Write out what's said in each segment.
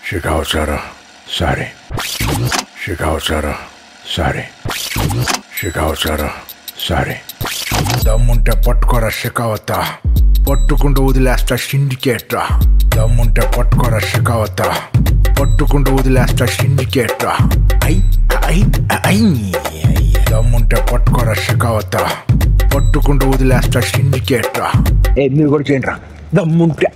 Shikawasara, sorry. Shikawasara, sorry. Shikawasara, sorry. దమ్ముంటే పట్టుకోరా షికావత, పట్టుకుంటూ వదిలేస్తా సిండికేట్రా. దమ్ముంటే పట్టుకోరా షికావత, పట్టుకుంటూ వదిలేస్తా సిండికేట్రా. ఐ ఐ ఐ దమ్ముంటే పట్టుకోరా షికావత, పట్టుకుంటూ వదిలేస్తా సిండికేట్రా. మీరు కూడా చేయండి రా దమ్ముంటే.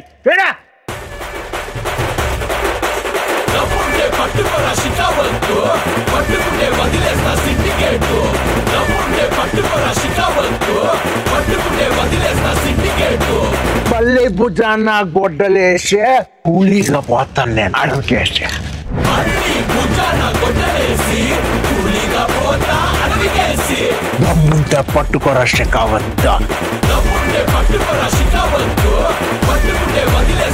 పట్టుకోరా షికావత్తు, పట్టుకుంటే వదిలేస్తా సిండికేటు. దమ్ముంటే పట్టుకోరా షికావత్తు, పట్టుకుంటే వదిలేస్తా సిండికేటు. పల్లె భుజాన గొడ్డలేసే కూలీగా పోతాను నేను అడవికేసే. మళ్ళీ భుజాన గొడ్డలేసి కూలీగా పోతా అడవికేసి. దమ్ముంటే పట్టుకోరా షికావత్త, దమ్ముంటే పట్టుకోరా షికావత్తు, పట్టుకుంటే వదిలేస్తా